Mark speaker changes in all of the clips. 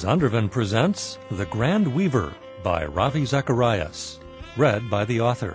Speaker 1: Zondervan presents The Grand Weaver by Ravi Zacharias, read by the author.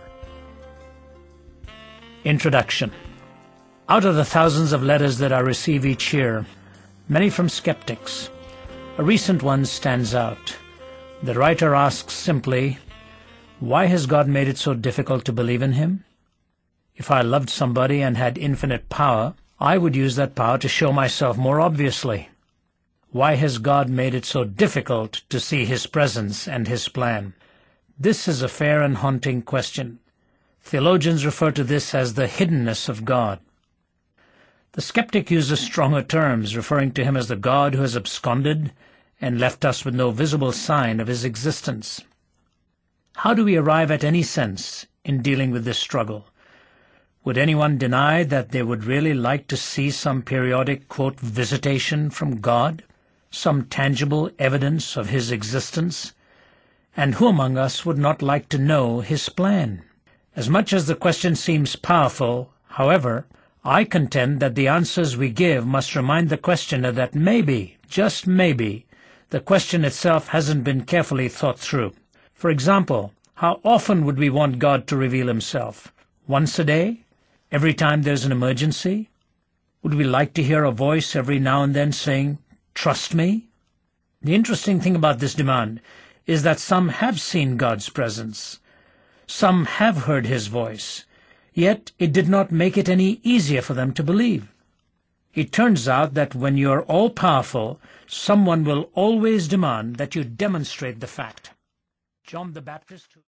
Speaker 2: Introduction. Out of the thousands of letters that I receive each year, many from skeptics, a recent one stands out. The writer asks simply, why has God made it so difficult to believe in Him? If I loved somebody and had infinite power, I would use that power to show myself more obviously. Why has God made it so difficult to see His presence and His plan? This is a fair and haunting question. Theologians refer to this as the hiddenness of God. The skeptic uses stronger terms, referring to Him as the God who has absconded and left us with no visible sign of His existence. How do we arrive at any sense in dealing with this struggle? Would anyone deny that they would really like to see some periodic, quote, visitation from God? Some tangible evidence of His existence? And who among us would not like to know His plan? As much as the question seems powerful, however, I contend that the answers we give must remind the questioner that maybe, just maybe, the question itself hasn't been carefully thought through. For example, how often would we want God to reveal Himself? Once a day? Every time there's an emergency? Would we like to hear a voice every now and then saying, "Trust me"? The interesting thing about this demand is that some have seen God's presence. Some have heard His voice, yet it did not make it any easier for them to believe. It turns out that when you are all-powerful, someone will always demand that you demonstrate the fact. John the Baptist